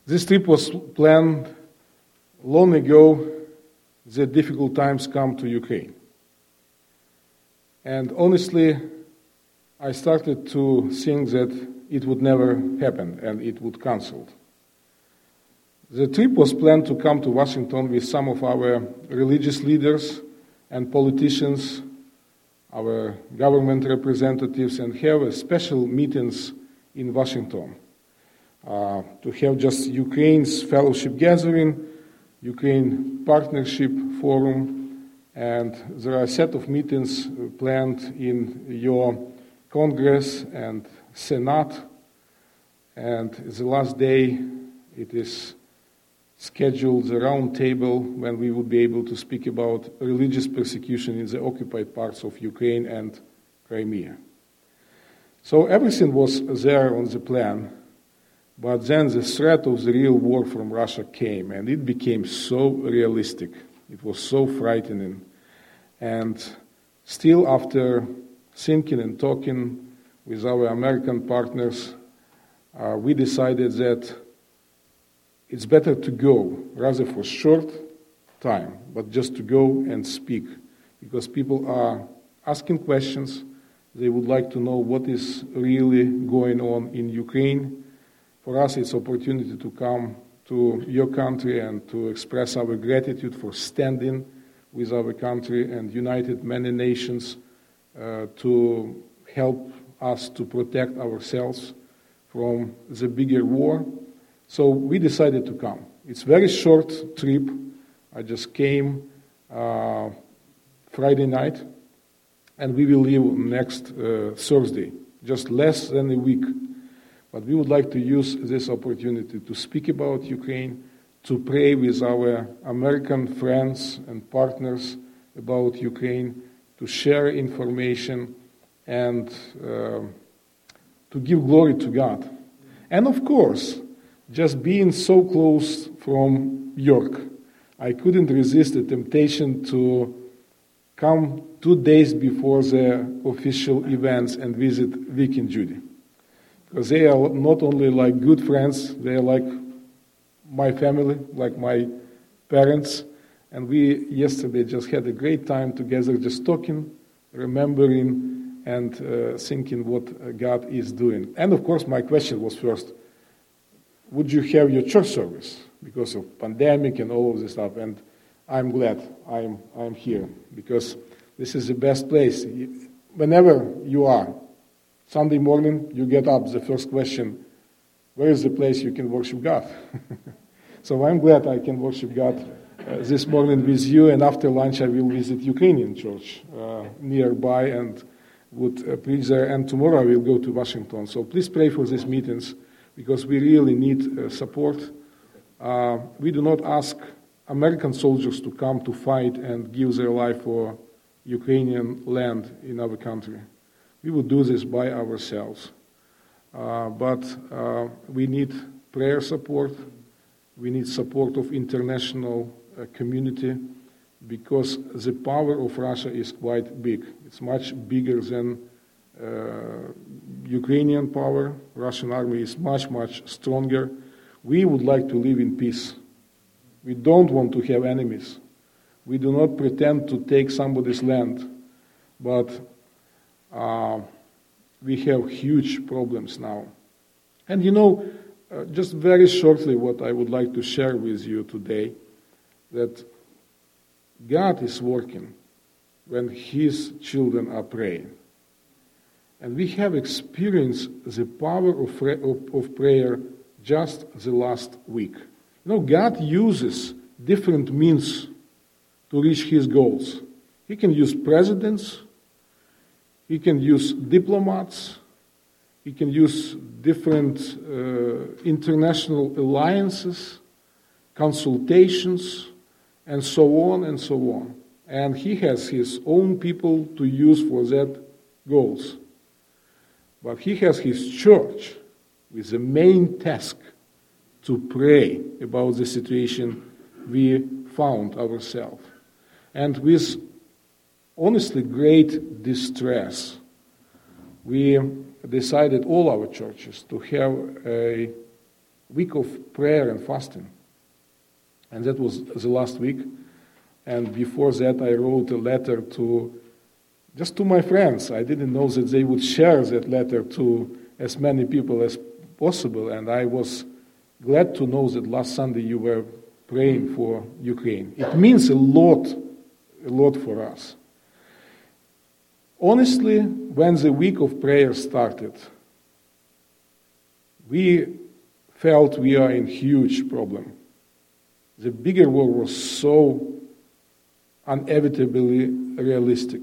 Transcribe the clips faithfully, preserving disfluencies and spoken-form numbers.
This trip was planned long ago. The difficult times come to Ukraine. And honestly, I started to think that it would never happen and it would cancel. The trip was planned to come to Washington with some of our religious leaders and politicians, our government representatives, and have a special meetings in Washington uh, to have just Ukraine's fellowship gathering, Ukraine Partnership Forum, and there are a set of meetings planned in your Congress and Senate, and the last day it is scheduled the round table when we would be able to speak about religious persecution in the occupied parts of Ukraine and Crimea. So everything was there on the plan, but then the threat of the real war from Russia came, and it became so realistic. It was so frightening. And still, after thinking and talking with our American partners, uh, we decided that it's better to go, rather for short time, but just to go and speak, because people are asking questions. They would like to know what is really going on in Ukraine. For us, it's an opportunity to come to your country and to express our gratitude for standing with our country and united many nations uh, to help us to protect ourselves from the bigger war. So we decided to come. It's a very short trip. I just came uh, Friday night, and we will leave next uh, Thursday, just less than a week. But we would like to use this opportunity to speak about Ukraine, to pray with our American friends and partners about Ukraine, to share information, and uh, to give glory to God. And of course, just being so close from York, I couldn't resist the temptation to come two days before the official events and visit Vic and Judy. Because they are not only like good friends, they are like my family, like my parents. And we yesterday just had a great time together, just talking, remembering, and uh, thinking what God is doing. And of course, my question was first, would you have your church service because of pandemic and all of this stuff? And I'm glad I'm I'm here, because this is the best place. Whenever you are, Sunday morning, you get up, the first question, where is the place you can worship God? So I'm glad I can worship God uh, this morning with you, and after lunch I will visit Ukrainian church uh, nearby and would uh, preach there, and tomorrow I will go to Washington. So please pray for these meetings, because we really need uh, support. Uh, we do not ask American soldiers to come to fight and give their life for Ukrainian land in our country. We would do this by ourselves. Uh, but uh, we need prayer support. We need support of international uh, community, because the power of Russia is quite big. It's much bigger than uh, Ukrainian power. Russian army is much, much stronger. We would like to live in peace. We don't want to have enemies. We do not pretend to take somebody's land, but uh, we have huge problems now. And you know, uh, just very shortly what I would like to share with you today, that God is working when His children are praying. And we have experienced the power of, of, of prayer just the last week. You know, God uses different means to reach His goals. He can use presidents, He can use diplomats, He can use different uh, international alliances, consultations, and so on and so on. And He has His own people to use for that goals. But He has His church with the main task to pray about the situation we found ourselves. And with honestly great distress, we decided, all our churches, to have a week of prayer and fasting. And that was the last week. And before that, I wrote a letter to, just to my friends. I didn't know that they would share that letter to as many people as possible. And I was glad to know that last Sunday you were praying for Ukraine. It means a lot, a lot for us. Honestly, when the week of prayer started, we felt we are in huge problem. The bigger war was so inevitably realistic.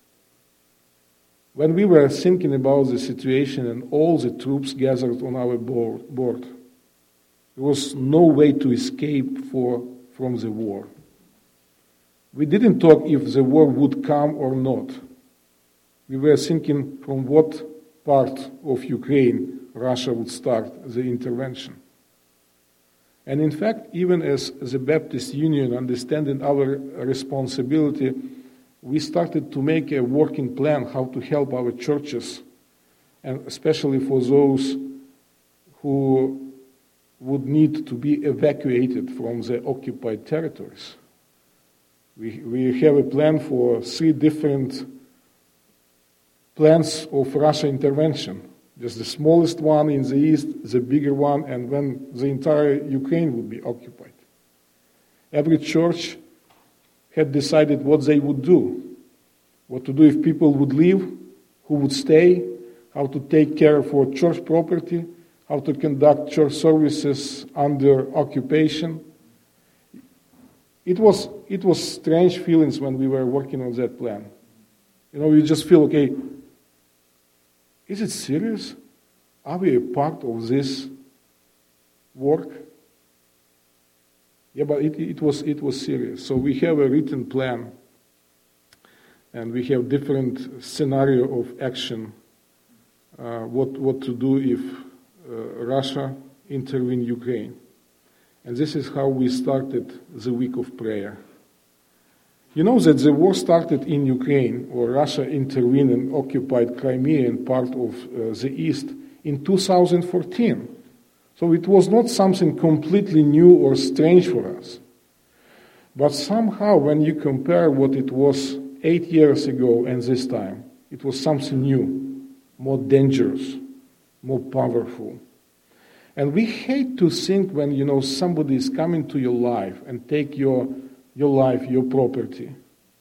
When we were thinking about the situation and all the troops gathered on our board, there was no way to escape for, from the war. We didn't talk if the war would come or not. We were thinking from what part of Ukraine Russia would start the intervention. And in fact, even as the Baptist Union, understanding our responsibility, we started to make a working plan how to help our churches, and especially for those who would need to be evacuated from the occupied territories. We, we have a plan for three different plans of Russia intervention. Just the smallest one in the east, the bigger one, and when the entire Ukraine would be occupied. Every church had decided what they would do, what to do if people would leave, who would stay, how to take care for church property, how to conduct church services under occupation. It was, it was strange feelings when we were working on that plan. You know, you just feel, okay, is it serious? Are we a part of this work? Yeah, but it, it was it was serious. So we have a written plan, and we have different scenario of action. Uh, what what to do if uh, Russia intervene Ukraine, and this is how we started the week of prayer. You know that the war started in Ukraine, or Russia intervened and occupied Crimea and part of uh, the east in two thousand fourteen. So it was not something completely new or strange for us. But somehow when you compare what it was eight years ago and this time, it was something new, more dangerous, more powerful. And we hate to think when, you know, somebody is coming to your life and take your your life, your property.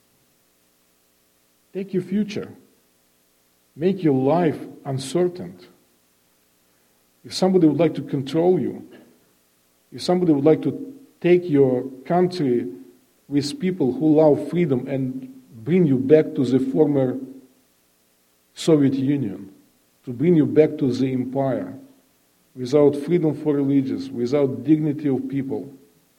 Take your future. Make your life uncertain. If somebody would like to control you, if somebody would like to take your country with people who love freedom and bring you back to the former Soviet Union, to bring you back to the empire, without freedom for religions, without dignity of people.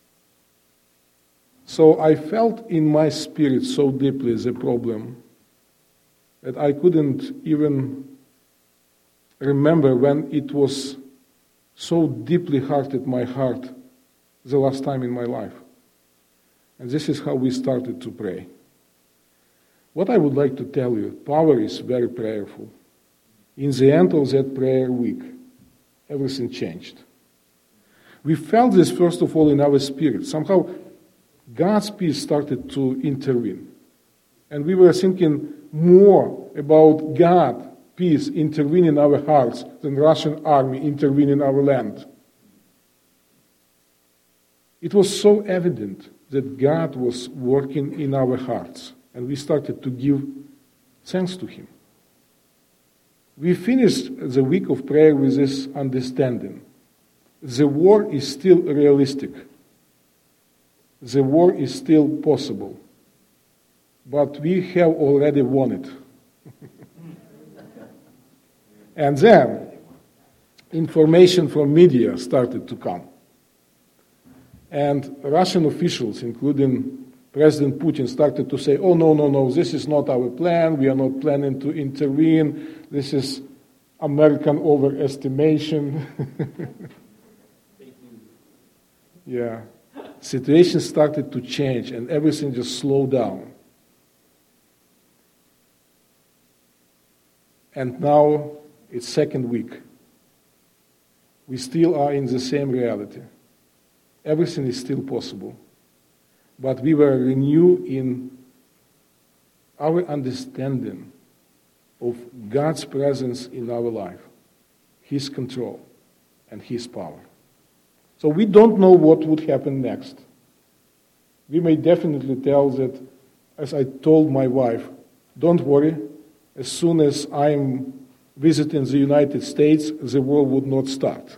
So I felt in my spirit so deeply the problem that I couldn't even remember when it was so deeply hurted my heart the last time in my life. And this is how we started to pray. What I would like to tell you, power is very prayerful. In the end of that prayer week, everything changed. We felt this first of all in our spirit. Somehow God's peace started to intervene. And we were thinking more about God, peace, intervening in our hearts than Russian army intervening in our land. It was so evident that God was working in our hearts, and we started to give thanks to Him. We finished the week of prayer with this understanding. The war is still realistic. The war is still possible, but we have already won it. And then, information from media started to come. And Russian officials, including President Putin, started to say, oh, no, no, no, this is not our plan, we are not planning to intervene, this is American overestimation. Yeah. Situation started to change and everything just slowed down. And now it's second week. we still are in the same reality. Everything is still possible. But we were renewed in our understanding of God's presence in our life, His control, and His power. So we don't know what would happen next. We may definitely tell that, as I told my wife, don't worry, as soon as I'm visiting the United States, the war would not start.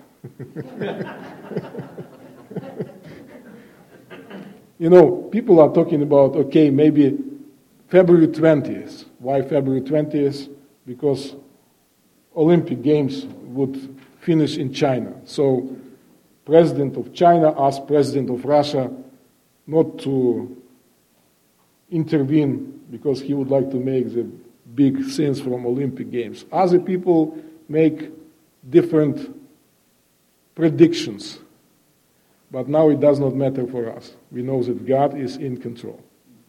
You know, people are talking about, okay, maybe February twentieth. Why February twentieth? Because Olympic Games would finish in China. So President of China asked President of Russia not to intervene because he would like to make the big things from Olympic Games. Other people make different predictions. But now it does not matter for us. We know that God is in control.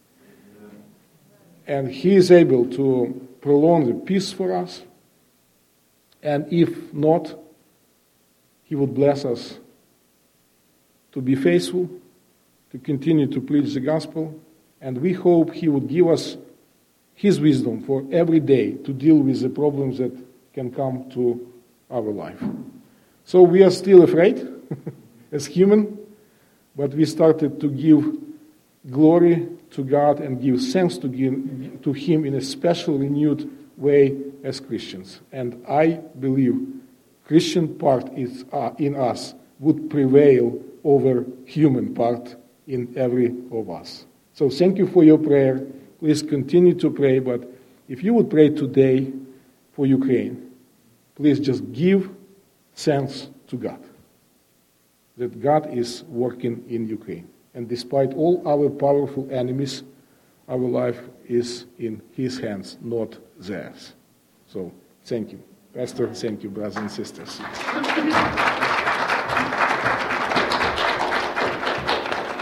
And He is able to prolong the peace for us. And if not, He would bless us to be faithful, to continue to preach the gospel. And we hope He would give us His wisdom for every day to deal with the problems that can come to our life. So we are still afraid as human, but we started to give glory to God and give thanks to, give, to Him in a special, renewed way as Christians. And I believe Christian part is, uh, in us would prevail over human part in every of us. So thank you for your prayer. Please continue to pray, but if you would pray today for Ukraine, please just give thanks to God that God is working in Ukraine. And despite all our powerful enemies, our life is in His hands, not theirs. So thank you. Pastor, thank you, brothers and sisters.